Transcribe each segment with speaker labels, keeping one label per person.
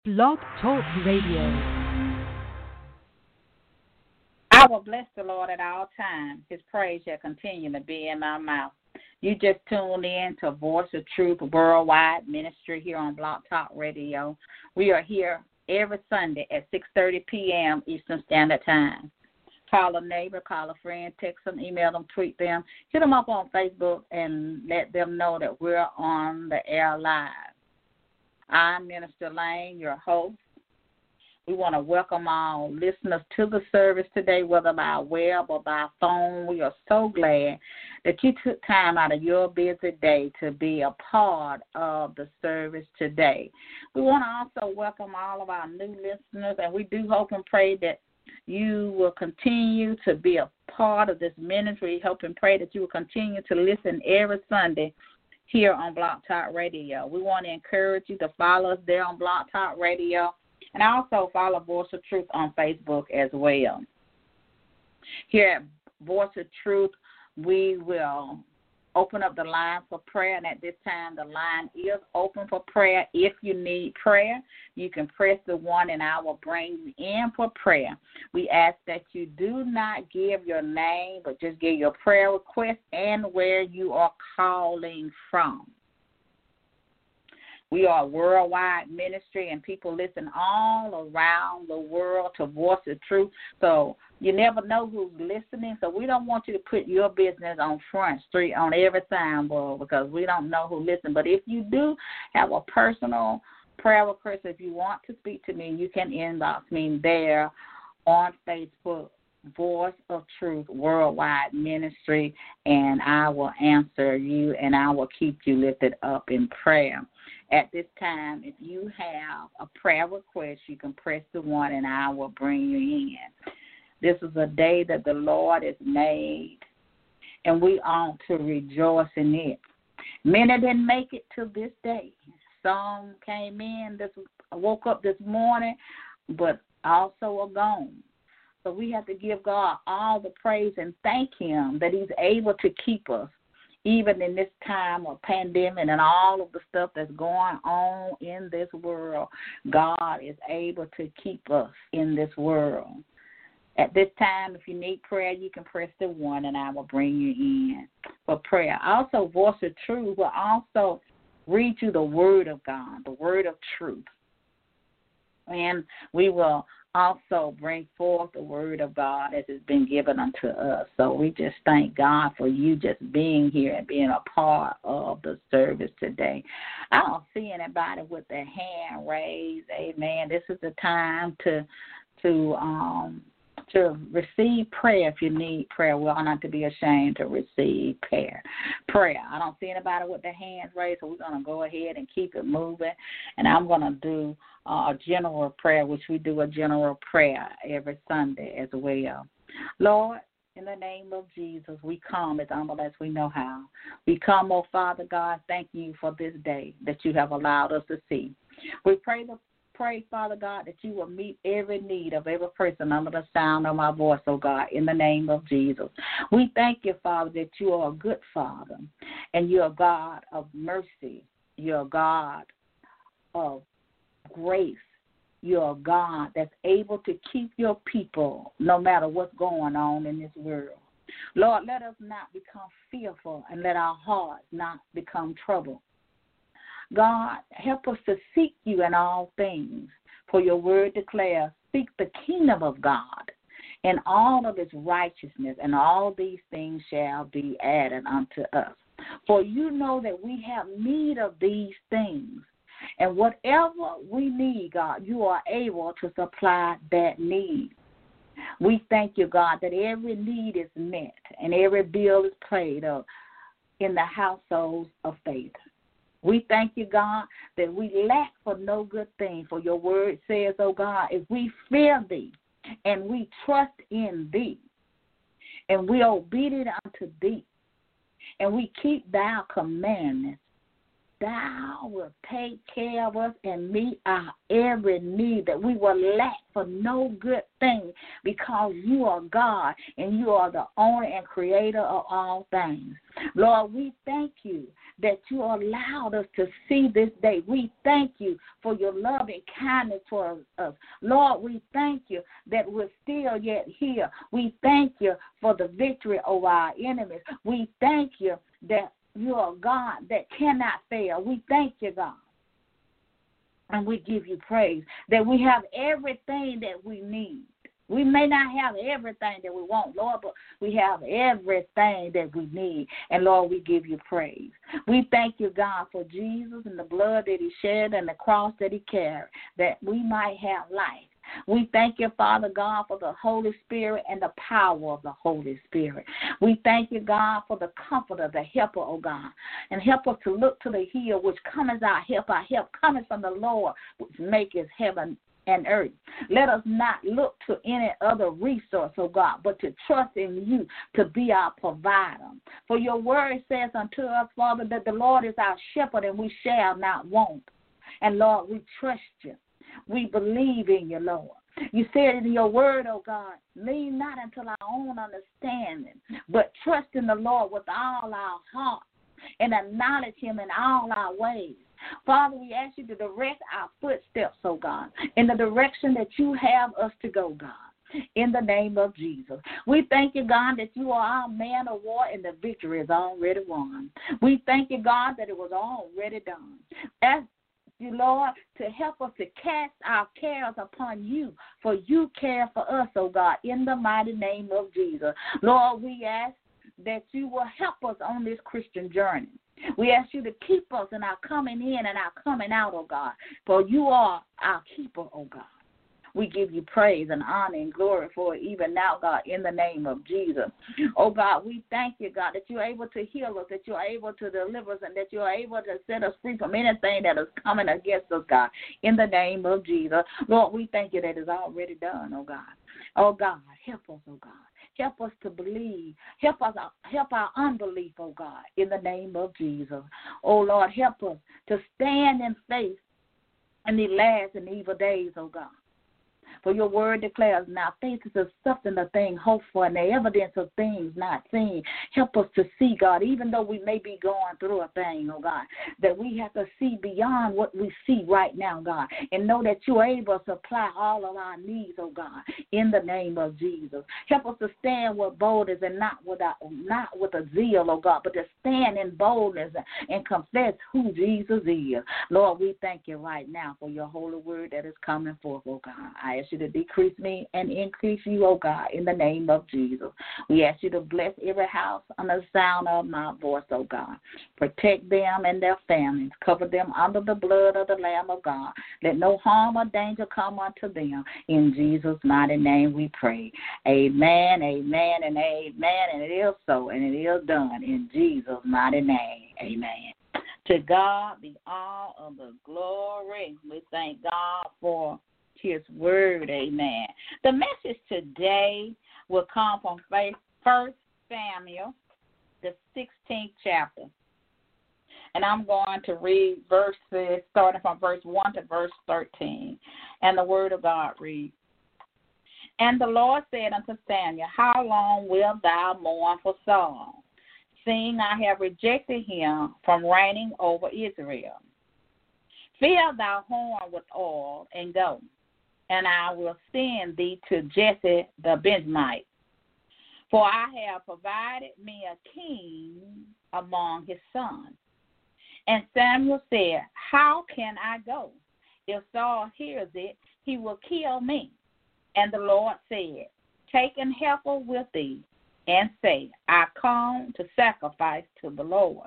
Speaker 1: Blog Talk Radio.
Speaker 2: I will bless the Lord at all times. His praise shall continue to be in my mouth. You just tuned in to Voice of Truth Worldwide Ministry here on Blog Talk Radio. We are here every Sunday at 6:30 p.m. Eastern Standard Time. Call a neighbor, call a friend, text them, email them, tweet them, hit them up on Facebook, and let them know that we're on the air live. I'm Minister Lane, your host. We want to welcome all listeners to the service today, whether by web or by phone. We are so glad that you took time out of your busy day to be a part of the service today. We want to also welcome all of our new listeners, and we do hope and pray that you will continue to be a part of this ministry. Hope and pray that you will continue to listen every Sunday here on Blog Talk Radio. We want to encourage you to follow us there on Blog Talk Radio, and also follow Voice of Truth on Facebook as well. Here at Voice of Truth, we will open up the line for prayer, and at this time the line is open for prayer. If you need prayer, you can press the 1 and I will bring you in for prayer. We ask that you do not give your name, but just give your prayer request and where you are calling from. We are a worldwide ministry, and people listen all around the world to Voice of Truth. So you never know who's listening. So we don't want you to put your business on Front Street on every signboard, because we don't know who listens. But if you do have a personal prayer request, if you want to speak to me, you can inbox me there on Facebook, Voice of Truth Worldwide Ministry, and I will answer you, and I will keep you lifted up in prayer. At this time, if you have a prayer request, you can press the 1 and I will bring you in. This is a day that the Lord has made, and we ought to rejoice in it. Many didn't make it to this day. Some came in, woke up this morning, but also are gone. So we have to give God all the praise and thank Him that He's able to keep us, even in this time of pandemic and all of the stuff that's going on in this world. God is able to keep us in this world. At this time, if you need prayer, you can press the 1 and I will bring you in for prayer. Also, Voice of Truth will also read you the Word of God, the Word of Truth. And we will also bring forth the Word of God as it's been given unto us. So we just thank God for you just being here and being a part of the service today. I don't see anybody with their hand raised. Amen. This is the time to receive prayer. If you need prayer, we ought not to be ashamed to receive prayer. I don't see anybody with their hands raised, so we're going to go ahead and keep it moving. And I'm going to do a general prayer, which we do a general prayer every Sunday as well. Lord, in the name of Jesus, we come as humble as we know how. We come, oh Father God, thank you for this day that you have allowed us to see. We pray, Father God, that you will meet every need of every person under the sound of my voice, oh God, in the name of Jesus. We thank you, Father, that you are a good Father, and you're a God of mercy. You're a God of grace. You're a God that's able to keep your people no matter what's going on in this world. Lord, let us not become fearful, and let our hearts not become troubled. God, help us to seek you in all things, for your word declares, seek the kingdom of God and all of its righteousness, and all these things shall be added unto us. For you know that we have need of these things, and whatever we need, God, you are able to supply that need. We thank you, God, that every need is met and every bill is paid up in the households of faith. We thank you, God, that we lack for no good thing. For your word says, oh God, if we fear thee and we trust in thee and we obedient unto thee and we keep thy commandments, thou will take care of us and meet our every need, that we will lack for no good thing, because you are God and you are the owner and creator of all things. Lord, we thank you that you allowed us to see this day. We thank you for your love and kindness for us. Lord, we thank you that we're still yet here. We thank you for the victory over our enemies. We thank you that you are God that cannot fail. We thank you, God. And we give you praise that we have everything that we need. We may not have everything that we want, Lord, but we have everything that we need. And, Lord, we give you praise. We thank you, God, for Jesus and the blood that he shed and the cross that he carried, that we might have life. We thank you, Father God, for the Holy Spirit and the power of the Holy Spirit. We thank you, God, for the comforter, the helper, oh God, and help us to look to the hill which cometh our help cometh from the Lord, which maketh heaven and earth. Let us not look to any other resource, oh God, but to trust in you to be our provider. For your word says unto us, Father, that the Lord is our shepherd and we shall not want. And Lord, we trust you. We believe in you, Lord. You said in your word, oh God, lean not unto our own understanding, but trust in the Lord with all our heart and acknowledge him in all our ways. Father, we ask you to direct our footsteps, oh God, in the direction that you have us to go, God. In the name of Jesus. We thank you, God, that you are our man of war and the victory is already won. We thank you, God, that it was already done. Ask you, Lord, to help us to cast our cares upon you, for you care for us, oh God, in the mighty name of Jesus. Lord, we ask that you will help us on this Christian journey. We ask you to keep us in our coming in and our coming out, oh God, for you are our keeper, oh God. We give you praise and honor and glory for it even now, God, in the name of Jesus. Oh, God, we thank you, God, that you're able to heal us, that you're able to deliver us, and that you're able to set us free from anything that is coming against us, God, in the name of Jesus. Lord, we thank you that it's already done, oh, God. Oh, God, help us, oh, God. Help us to believe. Help our unbelief, oh, God, in the name of Jesus. Oh, Lord, help us to stand in faith in the last and evil days, oh, God. For your word declares, now faith is the substance of things hoped for and the evidence of things not seen. Help us to see, God, even though we may be going through a thing, oh God, that we have to see beyond what we see right now, God, and know that you're able to supply all of our needs, oh God, in the name of Jesus. Help us to stand with boldness and not with a zeal, oh God, but to stand in boldness and confess who Jesus is. Lord, we thank you right now for your holy word that is coming forth, oh God. I ask you to decrease me and increase you, oh God, in the name of Jesus. We ask you to bless every house under the sound of my voice, oh God. Protect them and their families. Cover them under the blood of the Lamb of God. Let no harm or danger come unto them. In Jesus' mighty name we pray. Amen, amen, and amen. And it is so, and it is done in Jesus' mighty name. Amen. To God be all of the glory. We thank God for his word, amen. The message today will come from 1 Samuel, the 16th chapter. And I'm going to read verses starting from verse 1 to verse 13. And the word of God reads, And the Lord said unto Samuel, How long wilt thou mourn for Saul, seeing I have rejected him from reigning over Israel? Fill thy horn with oil and go, and I will send thee to Jesse the Benjamite. For I have provided me a king among his sons. And Samuel said, How can I go? If Saul hears it, he will kill me. And the Lord said, Take an heifer with thee, and say, I come to sacrifice to the Lord.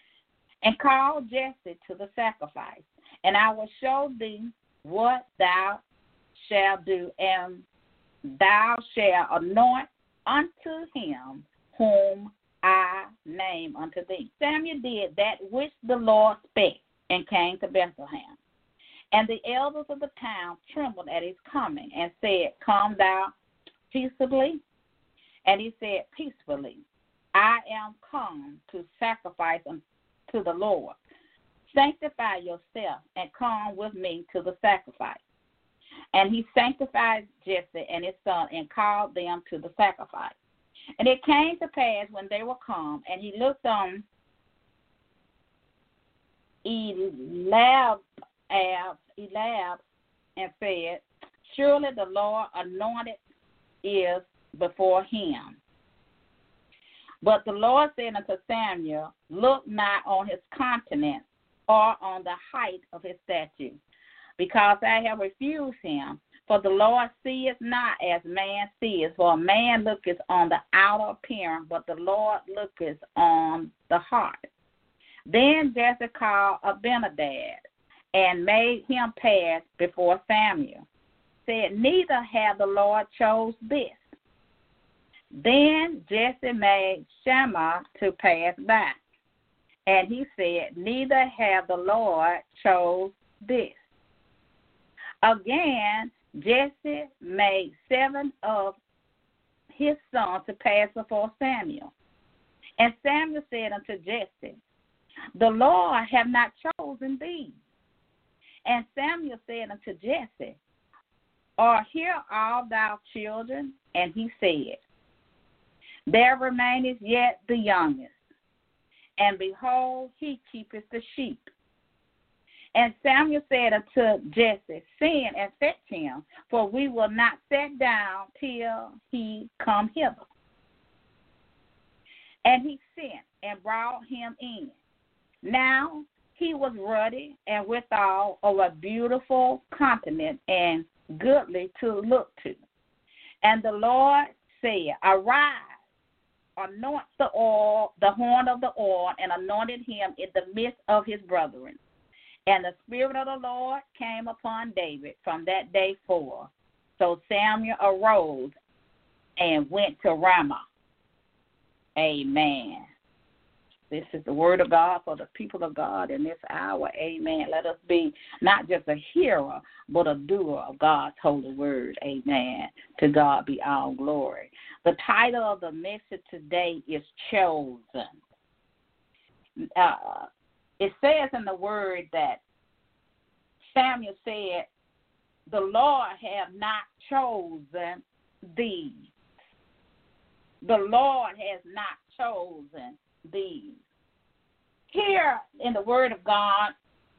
Speaker 2: And call Jesse to the sacrifice, and I will show thee what thou shalt do, and thou shalt anoint unto him whom I name unto thee. Samuel did that which the Lord spake, and came to Bethlehem. And the elders of the town trembled at his coming, and said, Come thou peaceably? And he said, Peacefully. I am come to sacrifice unto the Lord. Sanctify yourself, and come with me to the sacrifice. And he sanctified Jesse and his son, and called them to the sacrifice. And it came to pass when they were come, and he looked on Eliab, and said, surely the Lord anointed is before him. But the Lord said unto Samuel, look not on his countenance or on the height of his stature, because I have refused him. For the Lord seeth not as man seeth, for a man looketh on the outer appearance, but the Lord looketh on the heart. Then Jesse called Abinadab and made him pass before Samuel, said, neither have the Lord chose this. Then Jesse made Shammah to pass by, and he said, neither have the Lord chose this. Again, Jesse made 7 of his sons to pass before Samuel. And Samuel said unto Jesse, the Lord have not chosen thee. And Samuel said unto Jesse, are here all thy children? And he said, there remaineth yet the youngest, and behold, he keepeth the sheep. And Samuel said unto Jesse, send and fetch him, for we will not sit down till he come hither. And he sent and brought him in. Now he was ruddy and withal of a beautiful countenance and goodly to look to. And the Lord said, arise, anoint the horn of the oil, and anointed him in the midst of his brethren. And the Spirit of the Lord came upon David from that day forth. So Samuel arose and went to Ramah. Amen. This is the word of God for the people of God in this hour. Amen. Let us be not just a hearer, but a doer of God's holy word. Amen. To God be all glory. The title of the message today is Chosen. It says in the word that Samuel said, the Lord have not chosen thee. The Lord has not chosen thee. Here in the word of God,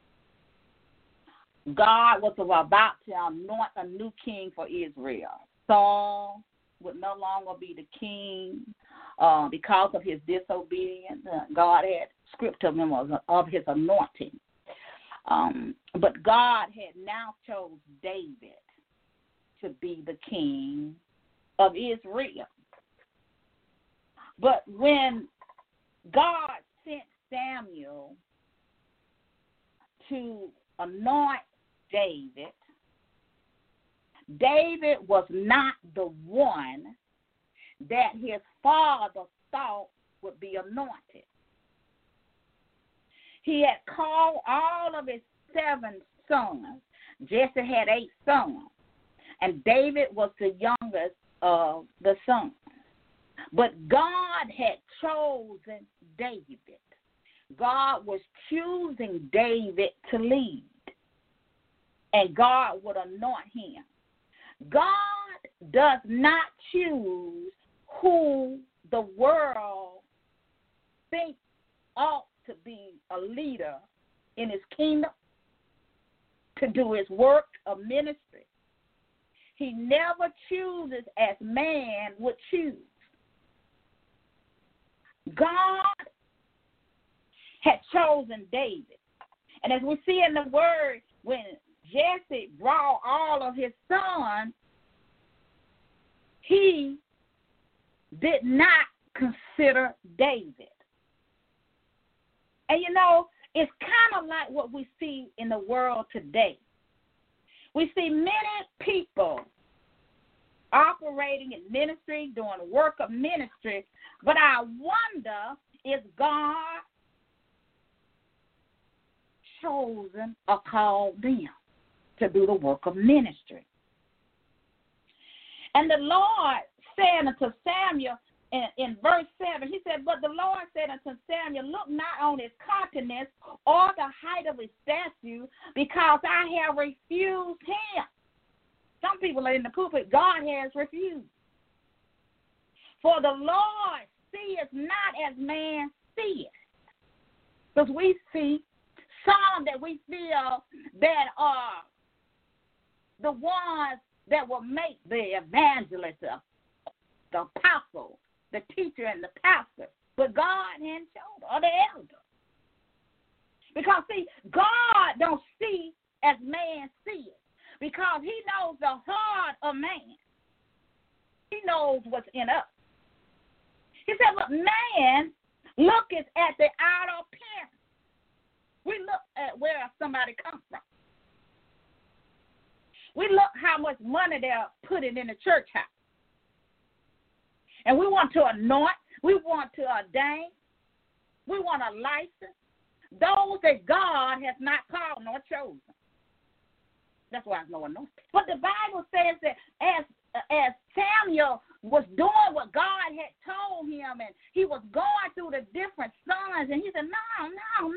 Speaker 2: God was about to anoint a new king for Israel. Saul would no longer be the king because of his disobedience. God had script of him of his anointing. But God had now chose David to be the king of Israel. But when God sent Samuel to anoint David, David was not the one that his father thought would be anointed. He had called all of his 7 sons. Jesse had 8 sons, and David was the youngest of the sons. But God had chosen David. God was choosing David to lead, and God would anoint him. God does not choose who the world thinks ought to be a leader in his kingdom, to do his work of ministry. He never chooses as man would choose. God had chosen David. And as we see in the word, when Jesse brought all of his sons, he did not consider David. And you know, it's kind of like what we see in the world today. We see many people operating in ministry, doing the work of ministry, but I wonder if God chosen or called them to do the work of ministry. And the Lord said unto Samuel in verse 7, he said, but the Lord said unto Samuel, look not on his countenance or the height of his stature, because I have refused him. Some people are in the pulpit, God has refused. For the Lord seeth not as man seeth. Because we see some that we feel that are the ones that will make the evangelist, the apostle, the teacher, and the pastor. But God hadn't chosen, or the elder. Because, see, God don't see as man sees, because he knows the heart of man. He knows what's in us. He said, but man looketh at the outer appearance. We look at where somebody comes from. We look how much money they're putting in the church house. And we want to anoint. We want to ordain. We want a license. Those that God has not called nor chosen. That's why there's no anointing. But the Bible says that as Samuel was doing what God had told him, and he was going through the different sons, and he said, no.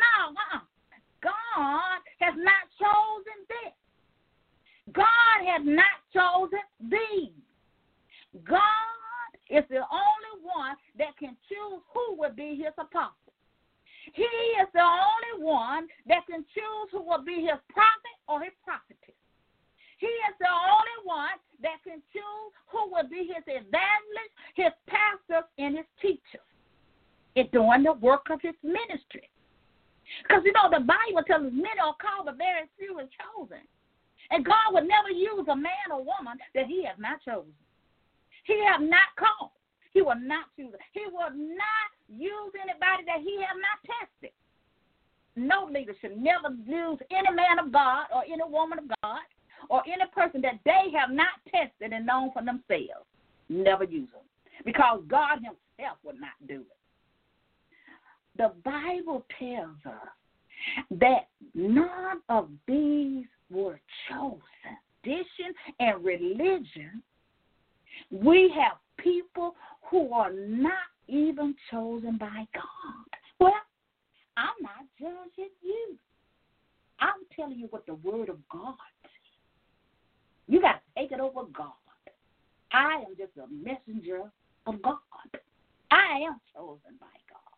Speaker 2: God has not chosen this. God has not chosen these. God is the only one that can choose who will be his apostle. He is the only one that can choose who will be his prophet or his prophetess. He is the only one that can choose who will be his evangelist, his pastors, and his teachers in doing the work of his ministry. Because, you know, the Bible tells us many are called, but very few are chosen. And God would never use a man or woman that he has not chosen. He has not called. He will not choose. He will not use anybody that he has not tested. No leader should never use any man of God or any woman of God or any person that they have not tested and known for themselves. Never use them, because God himself would not do it. The Bible tells us that none of these were chosen. Tradition and religion, we have people who are not even chosen by God. Well, I'm not judging you. I'm telling you what the Word of God says. You got to take it over God. I am just a messenger of God. I am chosen by God.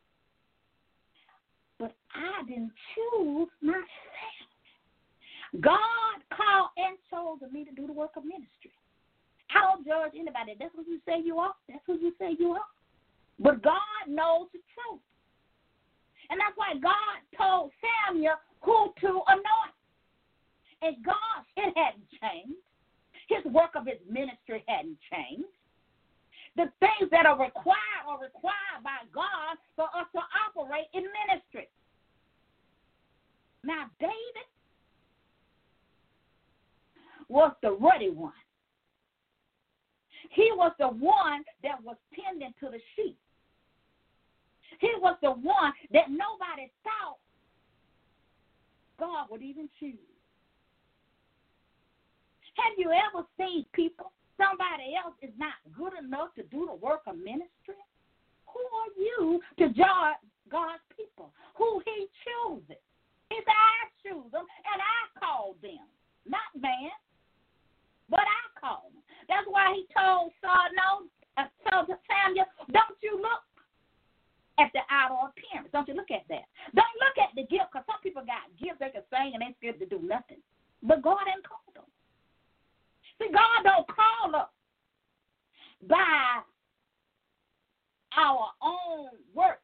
Speaker 2: But I didn't choose myself. God called and chosen me to do the work of ministry. I don't judge anybody. That's what you say you are. That's what you say you are. But God knows the truth. And that's why God told Samuel who to anoint. And God, it hadn't changed. His work of his ministry hadn't changed. The things that are required by God for us to operate in ministry. Now, David was the ruddy one. He was the one that was tending to the sheep. He was the one that nobody thought God would even choose. Have you ever seen people, somebody else is not good enough to do the work of ministry? Who are you to judge God's people? Who he chooses? He said, I choose them and I call them. Not man, but I call them. That's why he told Samuel, don't you look at the outer appearance. Don't you look at that. Don't look at the gift, because some people got gifts they can sing and they scared to do nothing. But God ain't called them. See, God don't call us by our own work.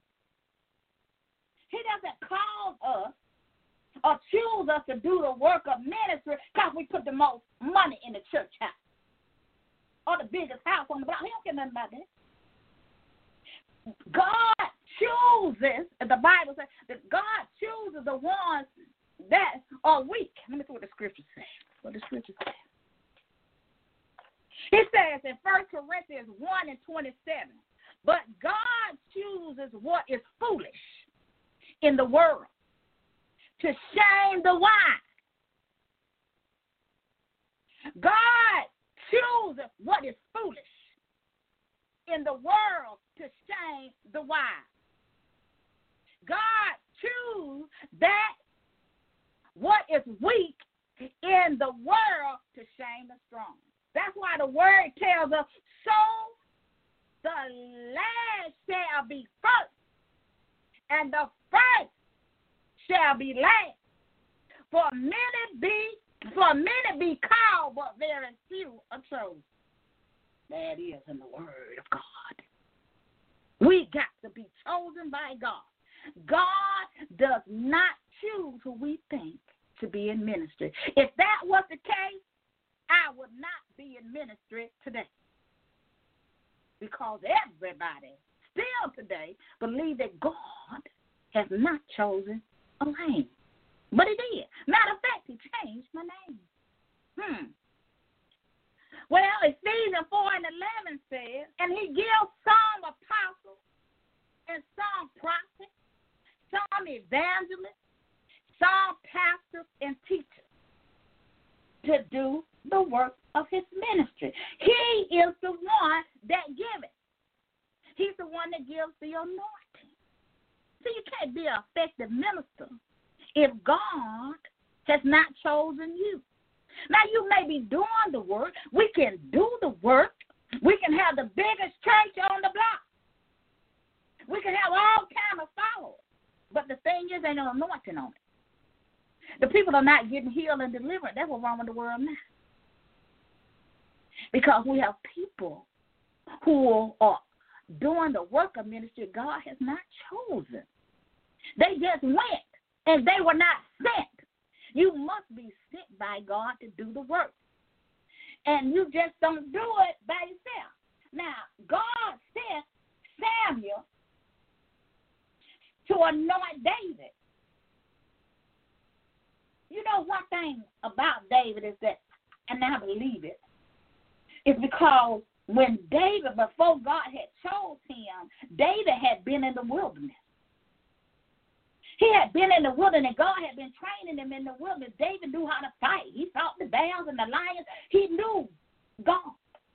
Speaker 2: He doesn't call us or choose us to do the work of ministry because we put the most money in the church house or the biggest house on the block. He don't care nothing about that. God chooses, the Bible says, that God chooses the ones that are weak. Let me see what the scripture says. What the scripture says. It says in 1 Corinthians 1:27, but God chooses what is foolish in the world to shame the wise. God chooses what is foolish in the world to shame the wise. God chooses that what is weak in the world to shame the strong. That's why the word tells us, so the last shall be first, and the first shall be last. For many be called, but very few are chosen. That is in the word of God. We got to be chosen by God. God does not choose who we think to be in ministry. If that was the case, I would not be in ministry today. Because everybody still today believe that God has not chosen a lane. But he did. Matter of fact, he changed my name. Well, Ephesians 4:11 says, and he gives some apostles and some prophets, some evangelists, some pastors and teachers to do the work of his ministry. He is the one that gives it. He's the one that gives the anointing. So you can't be an effective minister if God has not chosen you. Now, you may be doing the work. We can do the work. We can have the biggest church on the block. We can have all kinds of followers. But the thing is, ain't no anointing on it. The people are not getting healed and delivered. That's what's wrong with the world now. Because we have people who are doing the work of ministry God has not chosen. They just went, and they were not sent. You must be sent by God to do the work. And you just don't do it by yourself. Now, God sent Samuel to anoint David. You know, one thing about David is that, and I believe it, is because when David, before God had chose him, David had been in the wilderness. He had been in the wilderness. God had been training him in the wilderness. David knew how to fight. He fought the bears and the lions. He knew God.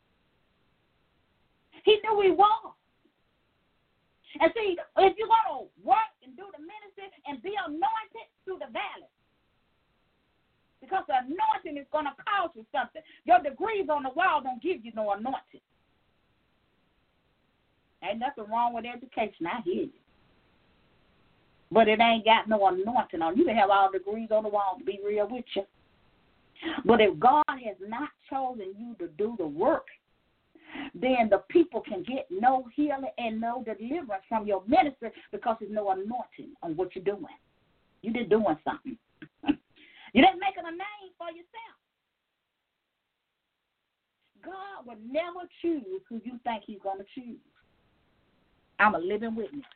Speaker 2: He knew he was. And see, if you're going to work and do the ministry and be anointed through the valley, because the anointing is going to cost you something. Your degrees on the wall don't give you no anointing. Ain't nothing wrong with education. I hear you. But it ain't got no anointing on. You can have all degrees on the wall to be real with you. But if God has not chosen you to do the work, then the people can get no healing and no deliverance from your ministry because there's no anointing on what you're doing. You're just doing something. You're just making a name for yourself. God will never choose who you think he's going to choose. I'm a living witness.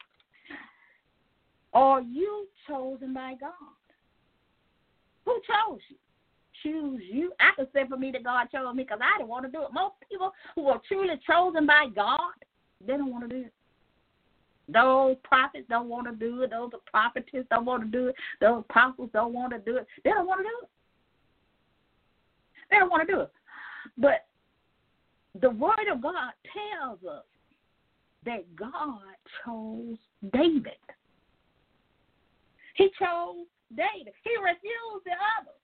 Speaker 2: Are you chosen by God? Who chose you? Choose you. I can say for me that God chose me because I didn't want to do it. Most people who are truly chosen by God, they don't want to do it. Those prophets don't want to do it. Those prophetess don't want to do it. Those apostles don't want to do it. They don't want to do it. They don't want to do it. But the Word of God tells us that God chose David. He chose David. He refused the others.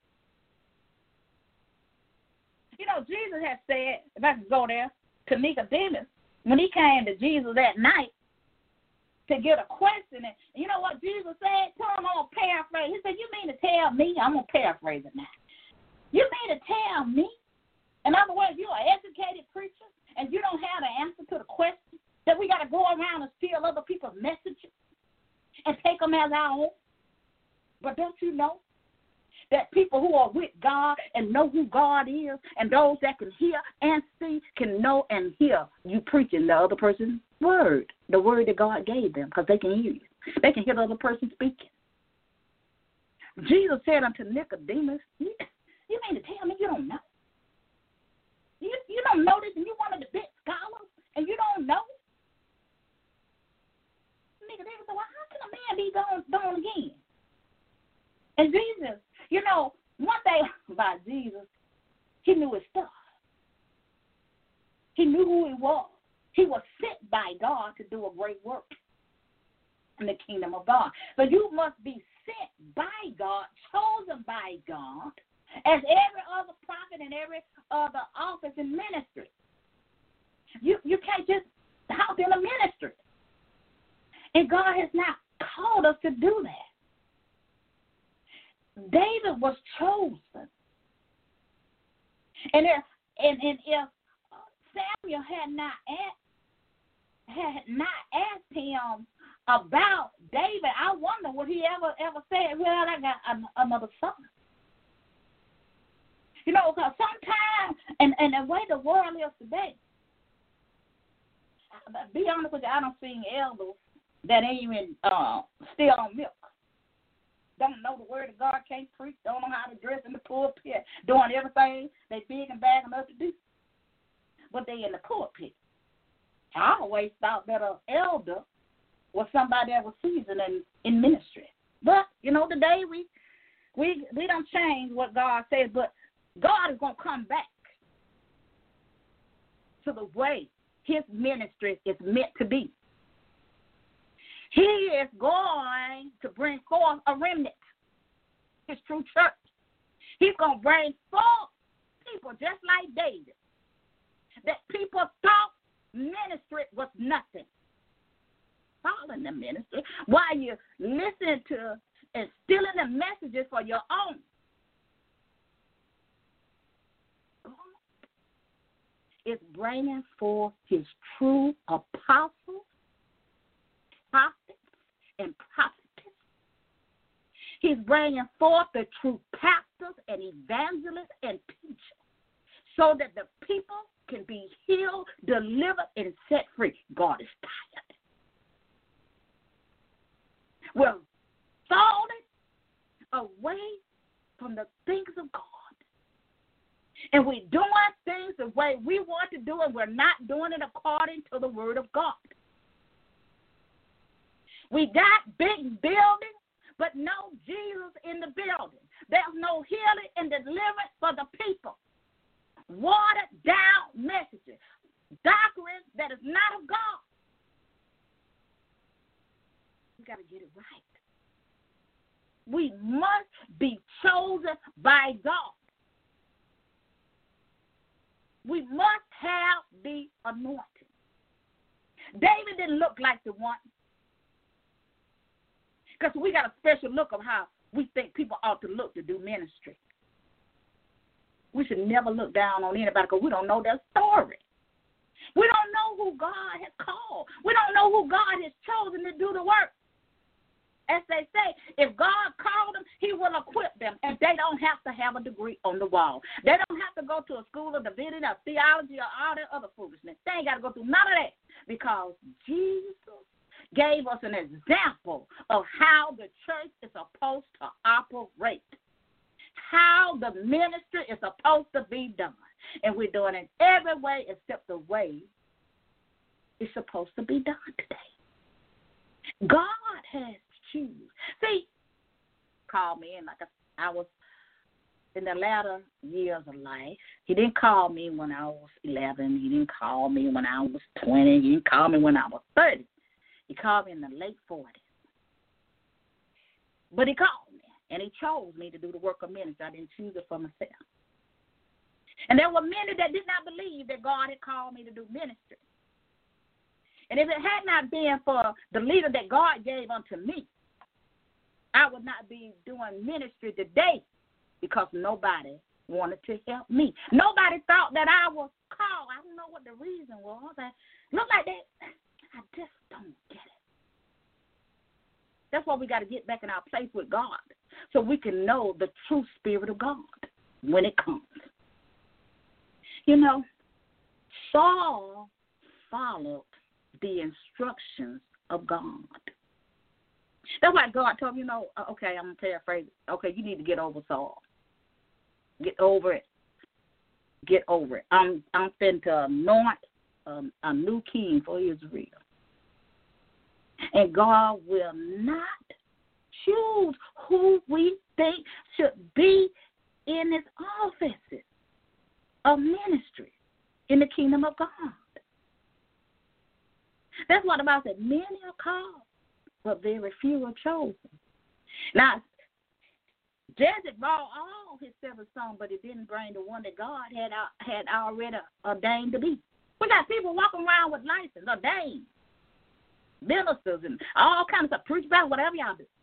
Speaker 2: You know, Jesus had said, if I could go there, to Nicodemus, when he came to Jesus that night to get a question, and you know what Jesus said? Tell him, I'm going to paraphrase. He said, you mean to tell me? I'm going to paraphrase it now. You mean to tell me? In other words, you're an educated preacher, and you don't have the answer to the question, that we got to go around and steal other people's messages and take them as our own? But don't you know that people who are with God and know who God is, and those that can hear and see can know and hear you preaching the other person's word, the word that God gave them, because they can hear you. They can hear the other person speaking. Jesus said unto Nicodemus, you mean to tell me you don't know? You don't know this, and you're one of the big scholars, and you don't know? Nicodemus said, well, how can a man be born again? And Jesus, you know, one thing about Jesus, he knew his stuff. He knew who he was. He was sent by God to do a great work in the kingdom of God. But you must be sent by God, chosen by God, as every other prophet and every other office in ministry. You can't just hop in a ministry. And God has not called us to do that. And if Samuel had not asked him about David, I wonder would he ever said, well, I got another son. You know, because sometimes, and the way the world is today, be honest with you, I don't see elders that ain't even still on milk. Don't know the word of God, can't preach, don't know how to dress in the pulpit, doing everything they big and bad enough to do. But they in the pulpit. I always thought that an elder was somebody that was seasoned in ministry. But, you know, today we don't change what God says, but God is going to come back to the way his ministry is meant to be. He is going to bring forth a remnant, his true church. He's going to bring forth people just like David, that people thought ministry was nothing. Following the ministry while you're listening to and stealing the messages for your own. God is bringing forth his true apostles, prophets, and prophetess. He's bringing forth the true pastors and evangelists and teachers so that the people can be healed, delivered, and set free. God is tired. We're falling away from the things of God. And we're doing things the way we want to do, and we're not doing it according to the word of God. We got big buildings, but no Jesus in the building. There's no healing and deliverance for the people. Watered down messages, doctrine that is not of God. We got to get it right. We must be chosen by God. We must have the anointing. David didn't look like the one. Because we got a special look of how we think people ought to look to do ministry. We should never look down on anybody because we don't know their story. We don't know who God has called. We don't know who God has chosen to do the work. As they say, if God called them, he will equip them, and they don't have to have a degree on the wall. They don't have to go to a school of divinity or theology or all that other foolishness. They ain't got to go through none of that because Jesus gave us an example of how the church is supposed to operate, how the ministry is supposed to be done. And we're doing it every way except the way it's supposed to be done today. God has choose. See, called me in like I was in the latter years of life. He didn't call me when I was 11. He didn't call me when I was 20. He didn't call me when I was 30. He called me in the late 40s. But he called me, and he chose me to do the work of ministry. I didn't choose it for myself. And there were many that did not believe that God had called me to do ministry. And if it had not been for the leader that God gave unto me, I would not be doing ministry today because nobody wanted to help me. Nobody thought that I was called. I don't know what the reason was. Look like that. I just don't get it. That's why we got to get back in our place with God so we can know the true spirit of God when it comes. You know, Saul followed the instructions of God. That's why God told him, okay, I'm going to paraphrase it. Okay, you need to get over Saul. Get over it. Get over it. I'm finna to anoint a new king for Israel. And God will not choose who we think should be in his offices of ministry in the kingdom of God. That's what the Bible said. Many are called, but very few are chosen. Now, Jesse brought all his 7 sons, but he didn't bring the one that God had already ordained to be. We got people walking around with license, ordained, ministers, and all kinds of stuff, preach about whatever y'all do.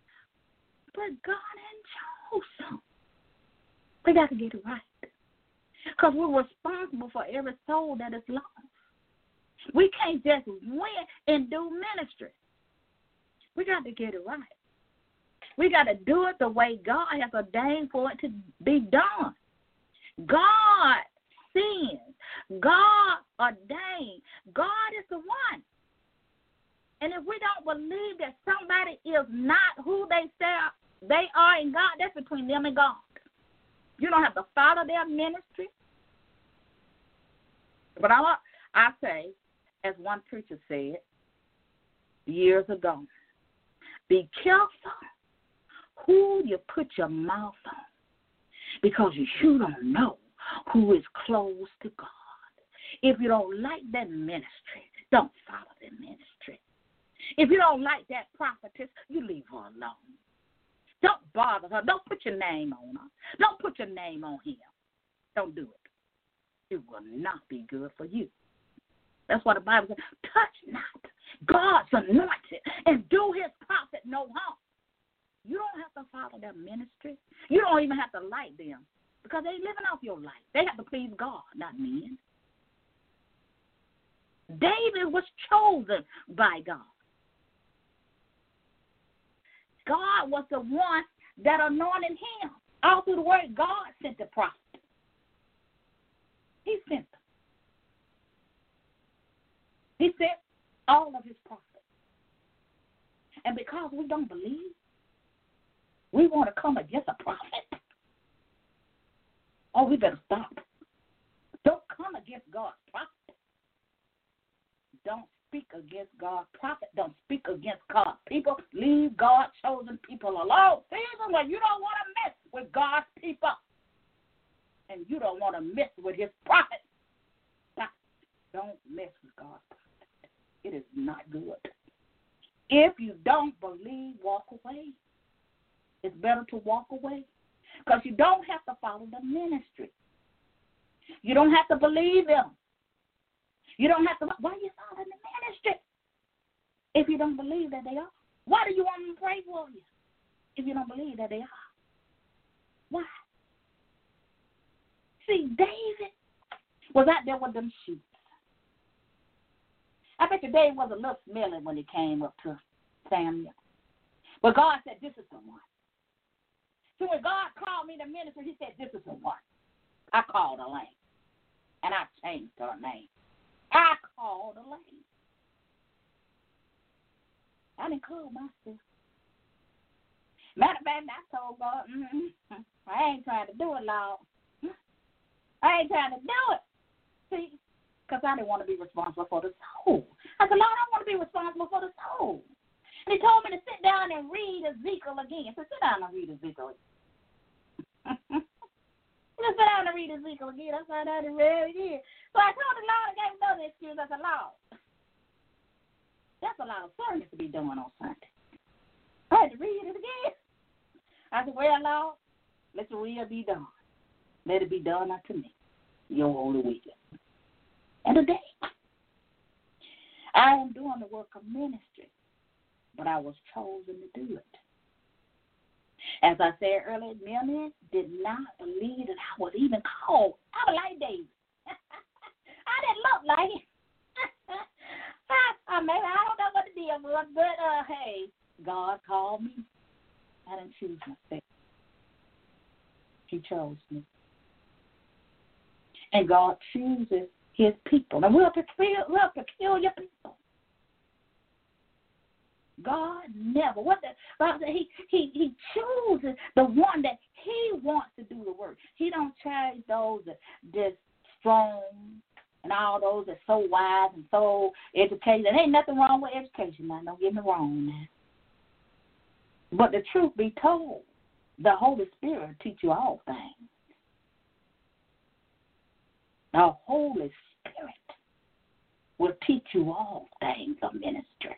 Speaker 2: But God hadn't chosen. We got to get it right. Because we're responsible for every soul that is lost. We can't just win and do ministry. We got to get it right. We got to do it the way God has ordained for it to be done. God sends. God ordained. God is the one. And if we don't believe that somebody is not who they say they are in God, that's between them and God. You don't have to follow their ministry. But I say, as one preacher said years ago, be careful who you put your mouth on, because you don't know who is close to God. If you don't like that ministry, don't follow that ministry. If you don't like that prophetess, you leave her alone. Don't bother her. Don't put your name on her. Don't put your name on him. Don't do it. It will not be good for you. That's why the Bible says, touch not God's anointed and do his prophet no harm. You don't have to follow their ministry. You don't even have to like them, because they living off your life. They have to please God, not men. David was chosen by God. God was the one that anointed him. All through the word, God sent the prophet. He sent them. He sent all of his prophets. And because we don't believe, we want to come against a prophet. Oh, we better stop. Don't come against God's prophet. Don't speak against God's prophet. Don't speak against God's people. Leave God's chosen people alone. Even when you don't want to mess with God's people, and you don't want to mess with his prophet, don't mess with God's prophet. It is not good. If you don't believe, walk away. It's better to walk away, because you don't have to follow the ministry. You don't have to believe them. You don't have to. Why are you following the ministry if you don't believe that they are? Why do you want them to pray for you if you don't believe that they are? Why? See, David was out there with them sheep. I bet you David was a little smelly when he came up to Samuel. But God said, this is the one. So when God called me to minister, he said, this is the one. I called Elaine, and I changed her name. I called Elaine. I didn't call myself. Matter of fact, I told God, I ain't trying to do it, Lord. I ain't trying to do it. See, because I didn't want to be responsible for the soul. I said, Lord, I want to be responsible for the soul. And he told me to sit down and read Ezekiel again. So sit down and read Ezekiel again. Just sit down and read Ezekiel again. I sat down and read it again. So I told the Lord, I gave another excuse. I said, Lord, that's a lot of sermons to be doing on Sunday. I had to read it again. I said, well, Lord, let your will be done. Let it be done unto me, your holy will. And today, I am doing the work of ministry, but I was chosen to do it. As I said earlier, many did not believe that I was even called. I was like David. I didn't look like it. Maybe I don't know what the deal was, but hey, God called me. I didn't choose myself. He chose me. And God chooses his people. And we're peculiar people. God never. He chooses the one that he wants to do the work. He don't choose those that just strong and all those that so wise and so educated. There ain't nothing wrong with education now. Don't get me wrong now. But the truth be told, the Holy Spirit will teach you all things. The Holy Spirit will teach you all things of ministry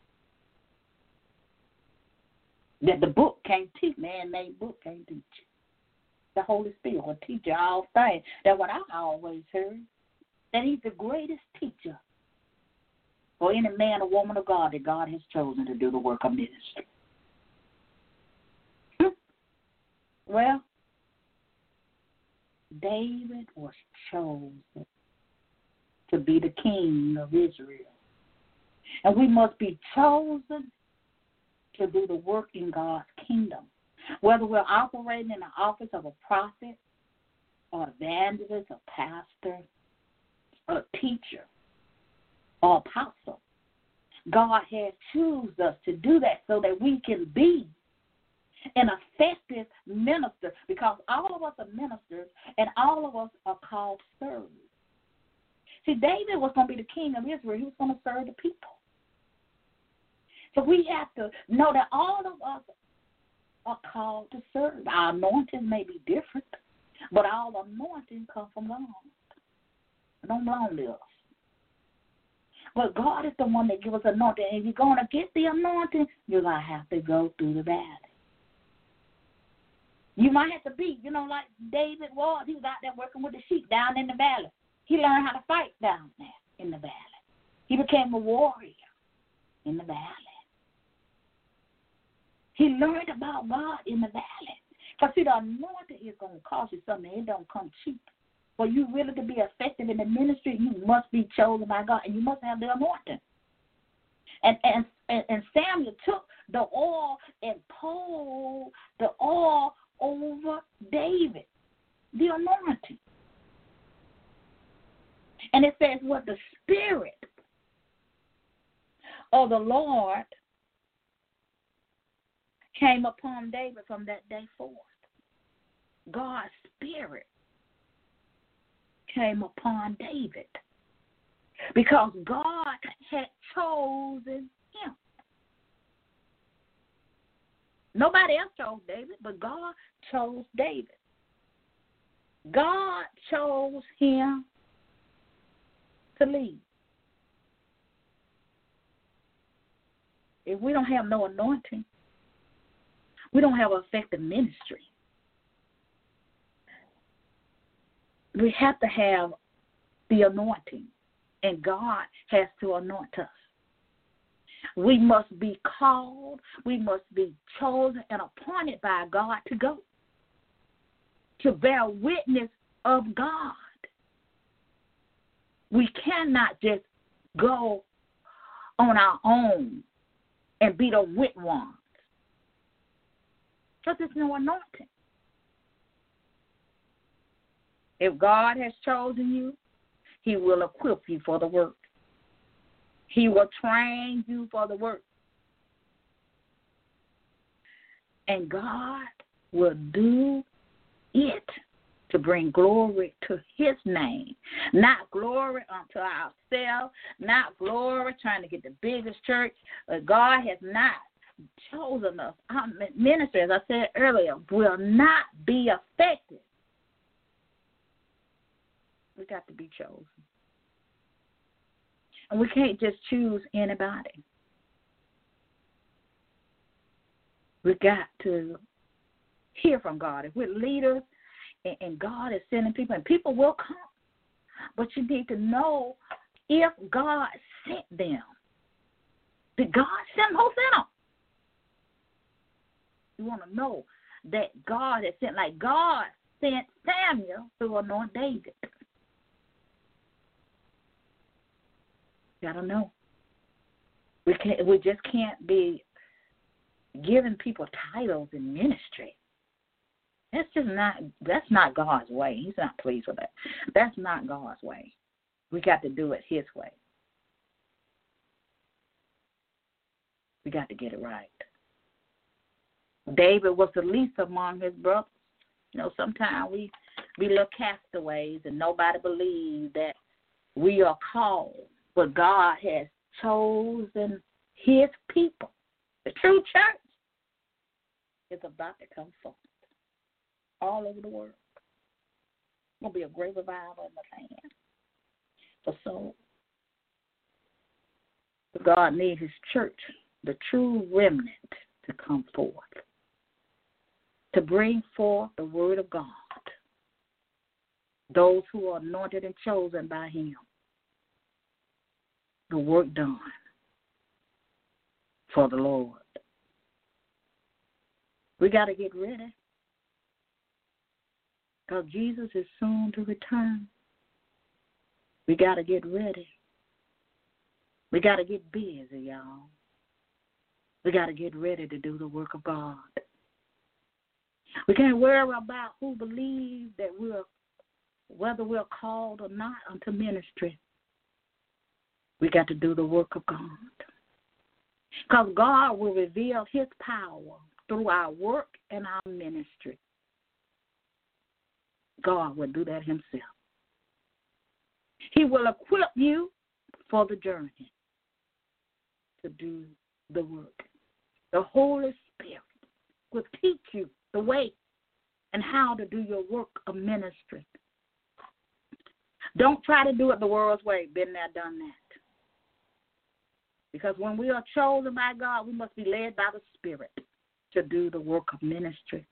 Speaker 2: that the book can't teach. Man-made book can't teach you. The Holy Spirit will teach you all things. That's what I always heard, that he's the greatest teacher for any man or woman of God that God has chosen to do the work of ministry. Well, David was chosen to be the king of Israel. And we must be chosen to do the work in God's kingdom. Whether we're operating in the office of a prophet or evangelist or pastor or teacher or apostle, God has chosen us to do that so that we can be an effective minister, because all of us are ministers and all of us are called servants. See, David was going to be the king of Israel. He was going to serve the people. So we have to know that all of us are called to serve. Our anointing may be different, but all anointing comes from God. It don't belong to us. But God is the one that gives us anointing. And if you're going to get the anointing, you're going to have to go through the valley. You might have to be, like David was. He was out there working with the sheep down in the valley. He learned how to fight down there in the valley. He became a warrior in the valley. He learned about God in the valley. Because, see, the anointing is going to cost you something. It don't come cheap. For you really to be effective in the ministry, you must be chosen by God, and you must have the anointing. And Samuel took the oil and poured the oil over David, the anointing. And it says what the Spirit of the Lord came upon David from that day forth. God's Spirit came upon David because God had chosen him. Nobody else chose David, but God chose David. God chose him to lead. If we don't have no anointing, we don't have effective ministry. We have to have the anointing, and God has to anoint us. We must be called, we must be chosen and appointed by God to go, to bear witness of God. We cannot just go on our own and be the wit ones, because there's no anointing. If God has chosen you, He will equip you for the work. He will train you for the work. And God will do it to bring glory to His name. Not glory unto ourselves, not glory trying to get the biggest church. God has not chosen us. Our ministry, as I said earlier, will not be effective. We got to be chosen. And we can't just choose anybody. We got to hear from God. If we're leaders and God is sending people, and people will come, but you need to know if God sent them. Did God send them? Who sent them? You want to know that God has sent, like God sent Samuel to anoint David. Gotta know. We just can't be giving people titles in ministry. That's not God's way. He's not pleased with that. That's not God's way. We got to do it His way. We got to get it right. David was the least among his brothers. Sometimes we be little castaways and nobody believes that we are called. But God has chosen His people. The true church is about to come forth all over the world. It's going to be a great revival in the land for souls. God needs His church, the true remnant, to come forth, to bring forth the word of God, those who are anointed and chosen by Him. The work done for the Lord. We got to get ready. because Jesus is soon to return. We got to get ready. We got to get busy, y'all. We got to get ready to do the work of God. We can't worry about who believes that whether we're called or not unto ministry. We got to do the work of God. Because God will reveal his power through our work and our ministry. God will do that himself. He will equip you for the journey to do the work. The Holy Spirit will teach you the way and how to do your work of ministry. Don't try to do it the world's way. Been there, done that. Because when we are chosen by God, we must be led by the Spirit to do the work of ministry.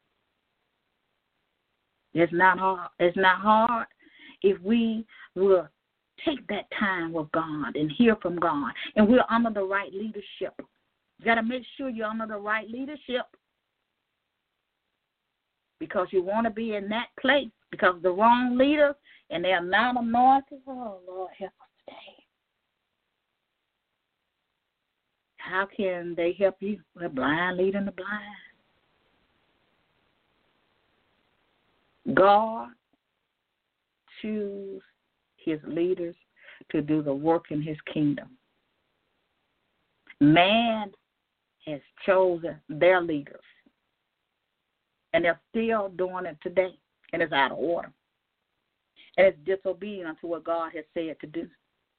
Speaker 2: It's not hard. It's not hard if we will take that time with God and hear from God, and we're under the right leadership. You got to make sure you're under the right leadership, because you want to be in that place. Because the wrong leaders and they're not anointed, oh, Lord, help us today. How can they help you? We're blind leading the blind. God chooses his leaders to do the work in his kingdom. Man has chosen their leaders, and they're still doing it today, and it's out of order. And it's disobedient to what God has said to do.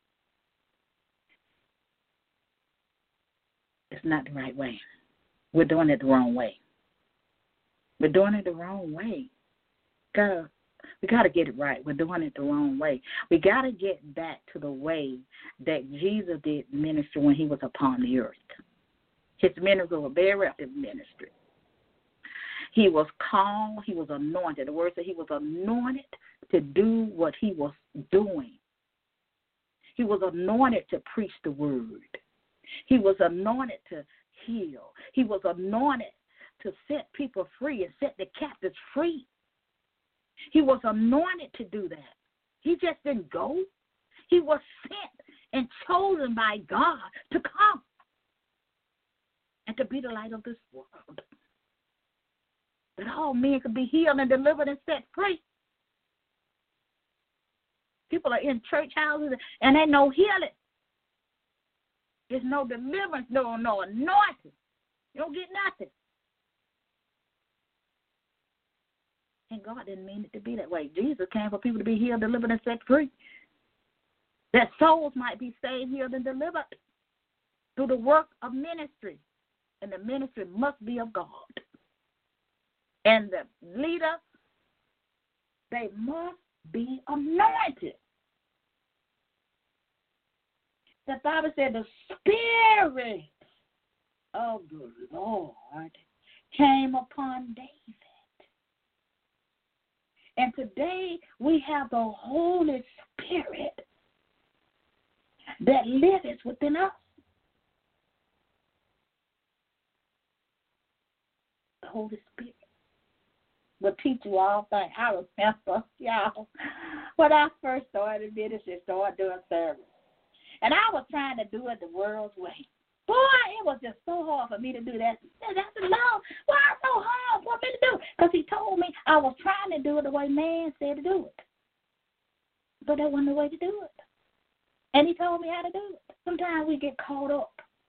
Speaker 2: It's not the right way. We're doing it the wrong way. We're doing it the wrong way. We got to get it right. We're doing it the wrong way. We got to get back to the way that Jesus did ministry when he was upon the earth. His ministry was a very active ministry. He was called. He was anointed. The word said he was anointed to do what he was doing. He was anointed to preach the word. He was anointed to heal. He was anointed to set people free and set the captives free. He was anointed to do that. He just didn't go. He was sent and chosen by God to come and to be the light of this world, that all men could be healed and delivered and set free. People are in church houses and ain't no healing. There's no deliverance, no anointing. You don't get nothing. And God didn't mean it to be that way. Jesus came for people to be healed, delivered, and set free. That souls might be saved, healed, and delivered through the work of ministry. And the ministry must be of God. And the leader, they must be anointed. The Bible said the Spirit of the Lord came upon David. And today we have the Holy Spirit that lives within us. The Holy Spirit will teach you all things. I remember, y'all, when I first started ministry, started doing service. And I was trying to do it the world's way. Boy, it was just so hard for me to do that. I said, Lord, why is it so hard for me to do it? Because he told me I was trying to do it the way man said to do it. But that wasn't the way to do it. And he told me how to do it. Sometimes we get caught up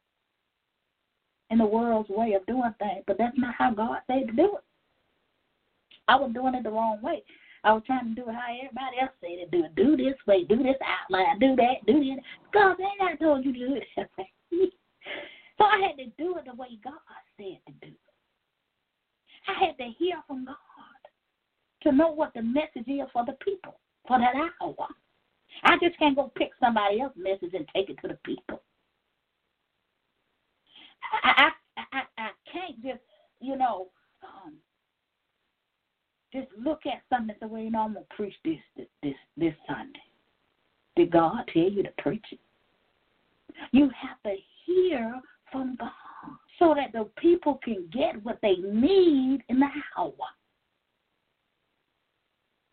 Speaker 2: in the world's way of doing things, but that's not how God said to do it. I was doing it the wrong way. I was trying to do it how everybody else said to do it. Do this way, do this outline, do that, do that. God ain't I told you to do it that way. So I had to do it the way God said to do it. I had to hear from God to know what the message is for the people for that hour. I just can't go pick somebody else's message and take it to the people. I can't just, just look at something and say, well, I'm going to preach this Sunday. Did God tell you to preach it? You have to hear from God so that the people can get what they need in the hour.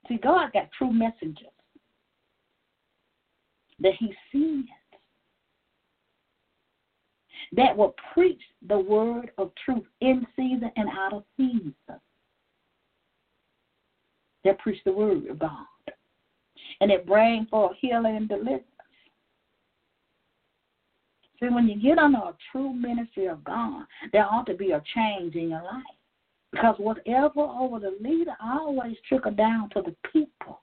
Speaker 2: See, God got true messengers that he sends that will preach the word of truth in season and out of season. That preach the word of God. And it brings for healing and deliverance. See, when you get under a true ministry of God, there ought to be a change in your life. Because whatever over the leader always trickle down to the people.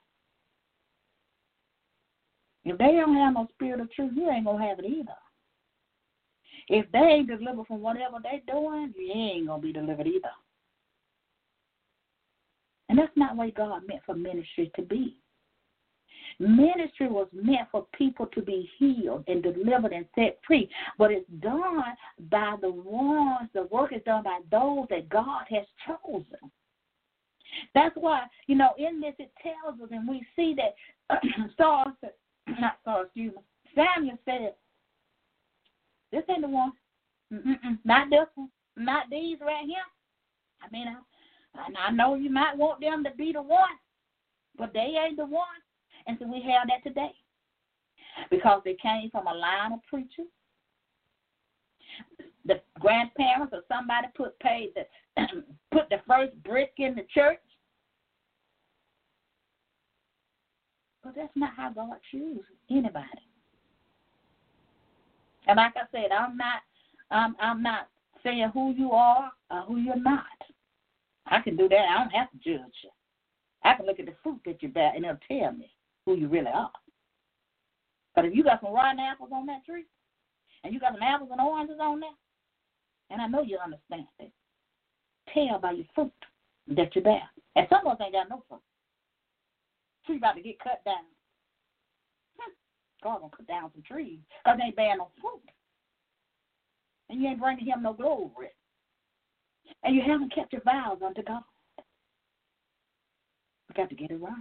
Speaker 2: If they don't have no spirit of truth, you ain't going to have it either. If they ain't delivered from whatever they're doing, you ain't going to be delivered either. And that's not what God meant for ministry to be. Ministry was meant for people to be healed and delivered and set free. But it's done by the work is done by those that God has chosen. That's why, in this it tells us, and we see that Samuel said, this ain't the one. Not this one. Not these right here. I mean, I know you might want them to be the one, but they ain't the one. And so we have that today because they came from a line of preachers. The grandparents or somebody put the first brick in the church. But that's not how God chooses anybody. And like I said, I'm not saying who you are or who you're not. I can do that. I don't have to judge you. I can look at the fruit that you bear and it'll tell me who you really are. But if you got some rotten apples on that tree, and you got some apples and oranges on there, and I know you understand it, tell by your fruit that you bear. And some of us ain't got no fruit. Tree about to get cut down. God gonna cut down some trees because they ain't bearing no fruit. And you ain't bringing him no glory. And you haven't kept your vows unto God. You got to get it right.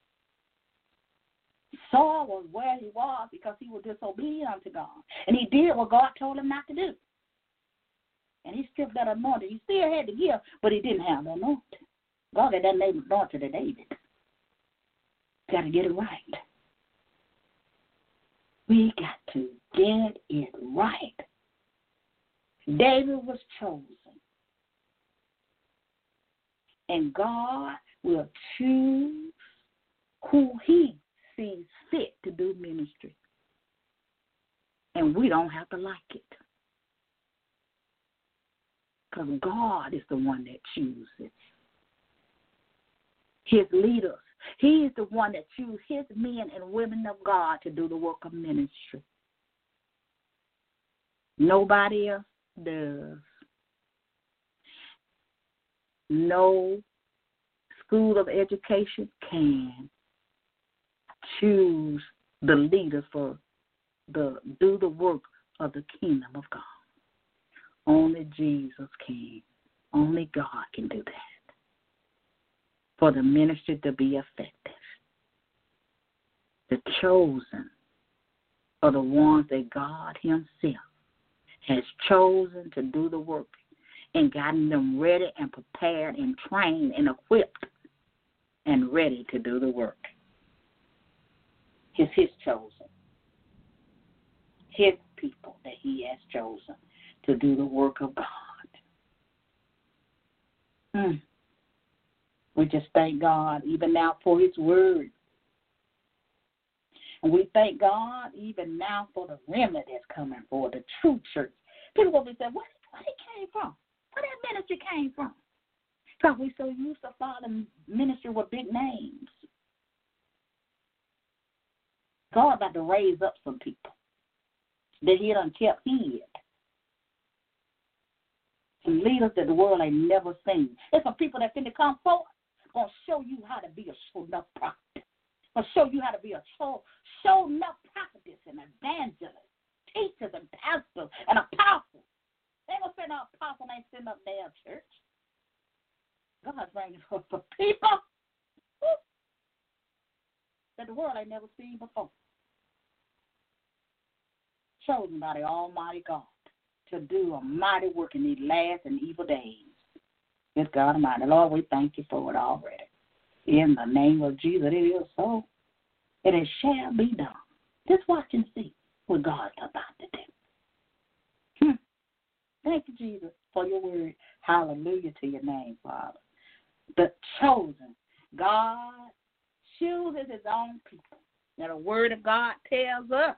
Speaker 2: Saul was where he was because he was disobedient unto God. And he did what God told him not to do. And he stripped that anointing. He still had to give, but he didn't have the anointing. God had that anointing to David. Got to get it right. We got to get it right. David was chosen. And God will choose who he sees fit to do ministry. And we don't have to like it. Because God is the one that chooses. His leaders. He is the one that chooses his men and women of God to do the work of ministry. Nobody else does. No school of education can choose the leader for do the work of the kingdom of God. Only Jesus can. Only God can do that. For the ministry to be effective. The chosen are the ones that God himself has chosen to do the work and gotten them ready and prepared and trained and equipped and ready to do the work. It's his chosen. His people that he has chosen to do the work of God. We just thank God even now for his word. And we thank God even now for the remnant that's coming for the true church. People will be saying, where it came from? Where that ministry came from? Because we so used to following ministry with big names. God about to raise up some people that he done kept hid. Some leaders that the world ain't never seen. There's some people that finna come forward, gonna show you how to be a show enough prophet. Gonna show you how to be a show enough prophetess and evangelist, teachers and pastors and apostles. They ain't gonna say no apostle ain't sitting up there in church. God's bringing for people that the world ain't never seen before. Chosen by the Almighty God to do a mighty work in these last and evil days. Good God Almighty. Lord, we thank you for it already. In the name of Jesus, it is so, and it shall be done. Just watch and see what God's about to do. Thank you, Jesus, for your word. Hallelujah to your name, Father. The chosen. God chooses his own people. Now, the word of God tells us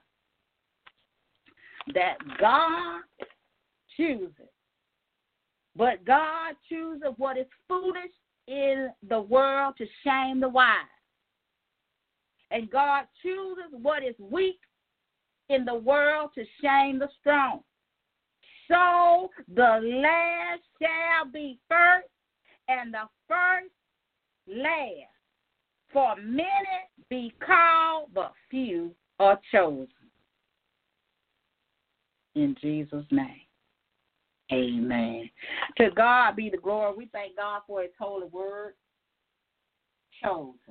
Speaker 2: that God chooses. But God chooses what is foolish in the world to shame the wise. And God chooses what is weak in the world to shame the strong. So the last shall be first, and the first last. For many be called, but few are chosen. In Jesus' name, amen. To God be the glory. We thank God for his holy word, chosen.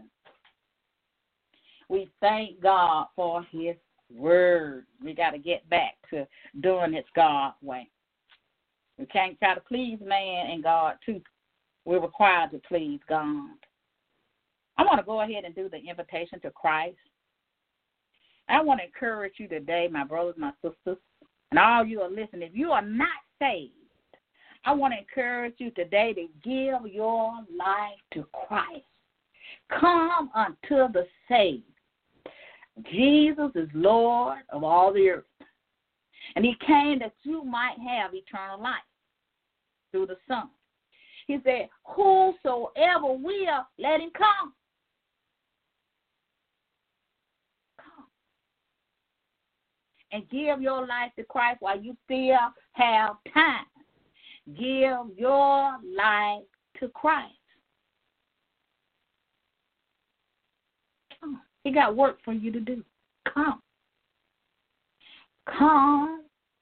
Speaker 2: We thank God for his word. We got to get back to doing it God's way. We can't try to please man and God too. We're required to please God. I want to go ahead and do the invitation to Christ. I want to encourage you today, my brothers, my sisters, and all you are listening. If you are not saved, I want to encourage you today to give your life to Christ. Come unto the Savior. Jesus is Lord of all the earth. And he came that you might have eternal life through the Son. He said, whosoever will, let him come. Come. And give your life to Christ while you still have time. Give your life to Christ. Come. He got work for you to do. Come. Come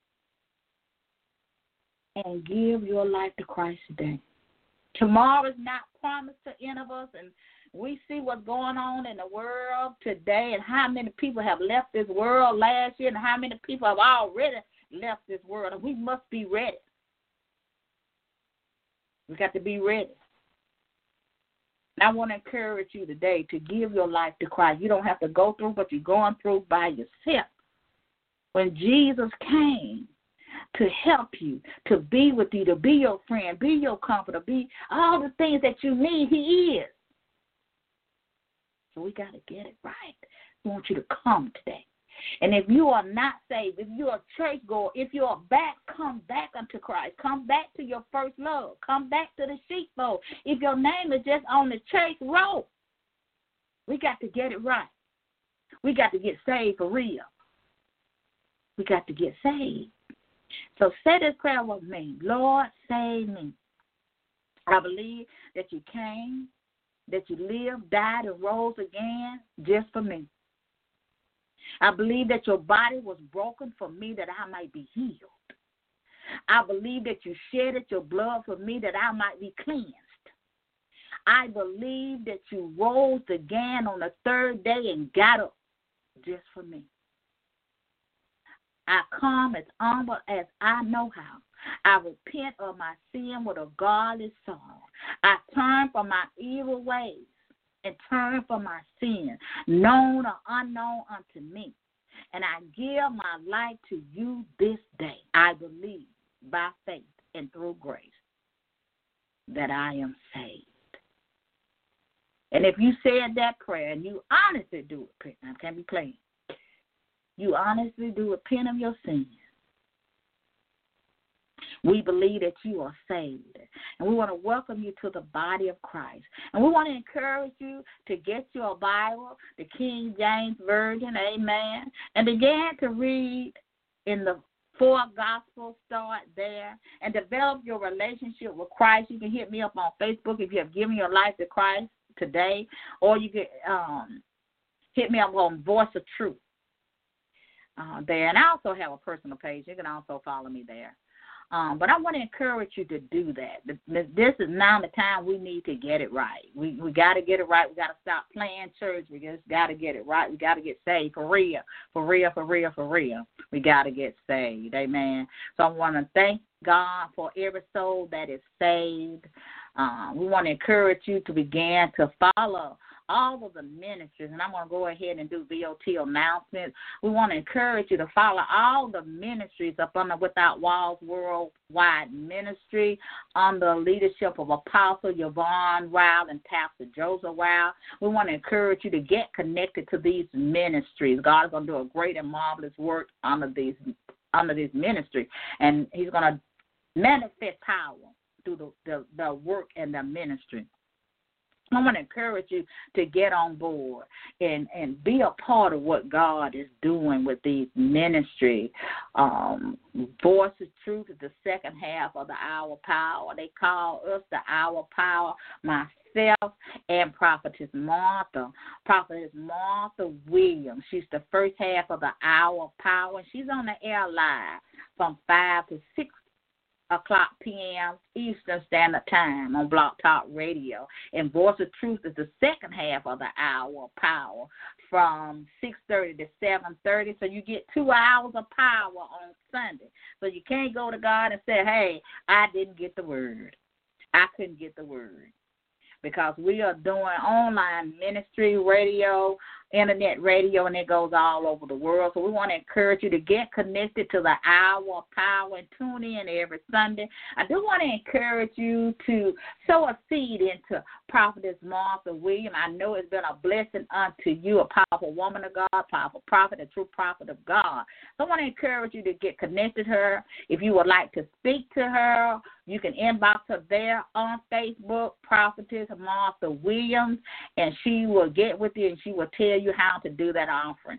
Speaker 2: and give your life to Christ today. Tomorrow is not promised to any of us, and we see what's going on in the world today and how many people have left this world last year and how many people have already left this world, and we must be ready. We got to be ready. And I want to encourage you today to give your life to Christ. You don't have to go through what you're going through by yourself. When Jesus came to help you, to be with you, to be your friend, be your comforter, be all the things that you need, he is. So we got to get it right. We want you to come today. And if you are not saved, if you're a church goer, if you are back, come back unto Christ. Come back to your first love. Come back to the sheepfold. If your name is just on the church roll, we got to get it right. We got to get saved for real. We got to get saved. So say this prayer with me. Lord, save me. I believe that you came, that you lived, died, and rose again just for me. I believe that your body was broken for me that I might be healed. I believe that you shedded your blood for me that I might be cleansed. I believe that you rose again on the third day and got up just for me. I come as humble as I know how. I repent of my sin with a godly sorrow. I turn from my evil ways and turn from my sin, known or unknown unto me. And I give my life to you this day. I believe by faith and through grace that I am saved. And if you said that prayer and you honestly do it, I can't be playing. You honestly do repent of your sins. We believe that you are saved. And we want to welcome you to the body of Christ. And we want to encourage you to get your Bible, the King James Version, amen, and begin to read in the 4 Gospels, start there, and develop your relationship with Christ. You can hit me up on Facebook if you have given your life to Christ today, or you can hit me up on Voice of Truth. There, and I also have a personal page. You can also follow me there. But I want to encourage you to do that. This is now the time we need to get it right. We got to get it right. We got to stop playing church. We just got to get it right. We got to get saved for real, for real, for real, for real. We got to get saved. Amen. So I want to thank God for every soul that is saved. We want to encourage you to begin to follow all of the ministries, and I'm going to go ahead and do VOT announcements. We want to encourage you to follow all the ministries up under Without Walls Worldwide Ministry under the leadership of Apostle Yvonne Ryle and Pastor Joseph Ryle. We want to encourage you to get connected to these ministries. God is going to do a great and marvelous work under this ministry, and he's going to manifest power through the work and the ministry. I want to encourage you to get on board and be a part of what God is doing with these ministries. Voice of Truth is the second half of the Hour Power. They call us the Hour Power. Myself and Prophetess Martha. Prophetess Martha Williams. She's the first half of the Hour Power. And she's on the air live from 5 to 6 o'clock p.m. Eastern Standard Time on Blog Talk Radio. And Voice of Truth is the second half of the Hour Power from 6:30 to 7:30. So you get 2 hours of power on Sunday. So you can't go to God and say, hey, I didn't get the word. I couldn't get the word. Because we are doing online ministry, radio, internet radio, and it goes all over the world. So we want to encourage you to get connected to the Hour of Power and tune in every Sunday. I do want to encourage you to sow a seed into Prophetess Martha Williams. I know it's been a blessing unto you, a powerful woman of God, powerful prophet, a true prophet of God. So I want to encourage you to get connected to her. If you would like to speak to her, you can inbox her there on Facebook, Prophetess Martha Williams, and she will get with you and she will tell you how to do that offering.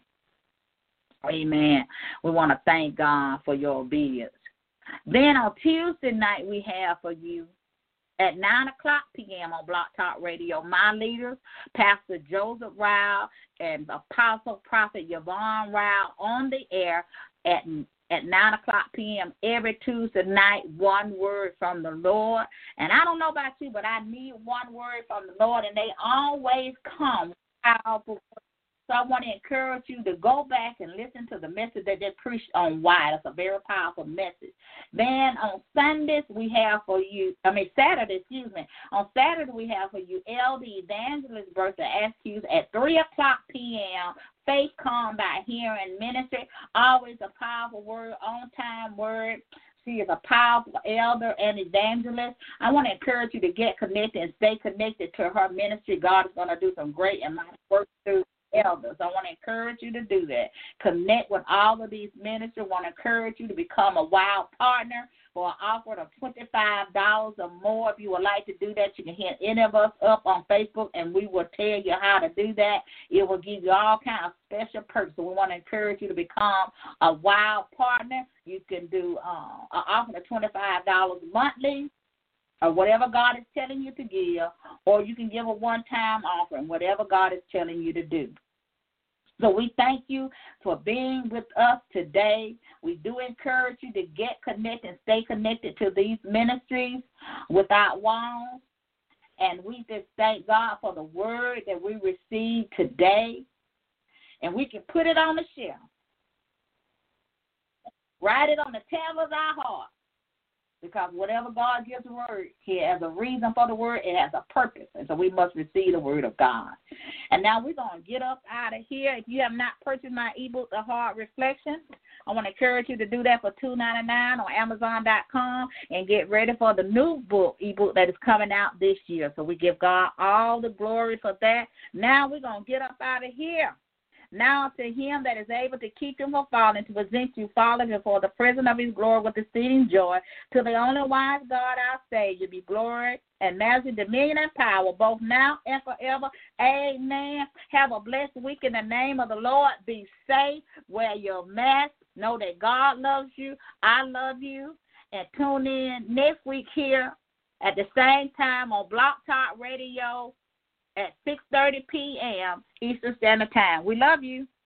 Speaker 2: Amen. We want to thank God for your obedience. Then on Tuesday night, we have for you at 9 o'clock p.m. on Blog Talk Radio, my leaders, Pastor Joseph Ryle and Apostle Prophet Yvonne Ryle on the air at 9 o'clock p.m. every Tuesday night, one word from the Lord. And I don't know about you, but I need one word from the Lord, and they always come powerful. So I want to encourage you to go back and listen to the message that they preached on why. That's a very powerful message. Then on Sundays, we have for you, Saturday, On Saturday, we have for you Elder Evangelist Bertha Askews at 3 o'clock p.m. Faith Come by Hearing Ministry. Always a powerful word, on-time word. She is a powerful elder and evangelist. I want to encourage you to get connected and stay connected to her ministry. God is going to do some great and mighty work through elders. I want to encourage you to do that. Connect with all of these ministers. I want to encourage you to become a WOW partner for an offer of $25 or more. If you would like to do that, you can hit any of us up on Facebook, and we will tell you how to do that. It will give you all kinds of special perks. So we want to encourage you to become a WOW partner. You can do an offer of $25 monthly, or whatever God is telling you to give, or you can give a one-time offering, whatever God is telling you to do. So we thank you for being with us today. We do encourage you to get connected and stay connected to these ministries without walls. And we just thank God for the word that we received today. And we can put it on the shelf. Write it on the tab of our heart. Because whatever God gives the word, he has a reason for the word. It has a purpose. And so we must receive the word of God. And now we're going to get up out of here. If you have not purchased my ebook, The Hard Reflection, I want to encourage you to do that for $2.99 on Amazon.com and get ready for the new ebook that is coming out this year. So we give God all the glory for that. Now we're going to get up out of here. Now to him that is able to keep you from falling, to present you falling before the presence of his glory with exceeding joy, to the only wise God our Savior be glory and majesty, dominion, and power, both now and forever. Amen. Have a blessed week in the name of the Lord. Be safe. Wear your mask. Know that God loves you. I love you. And tune in next week here at the same time on Blog Talk Radio at 6:30 p.m. Eastern Standard Time. We love you.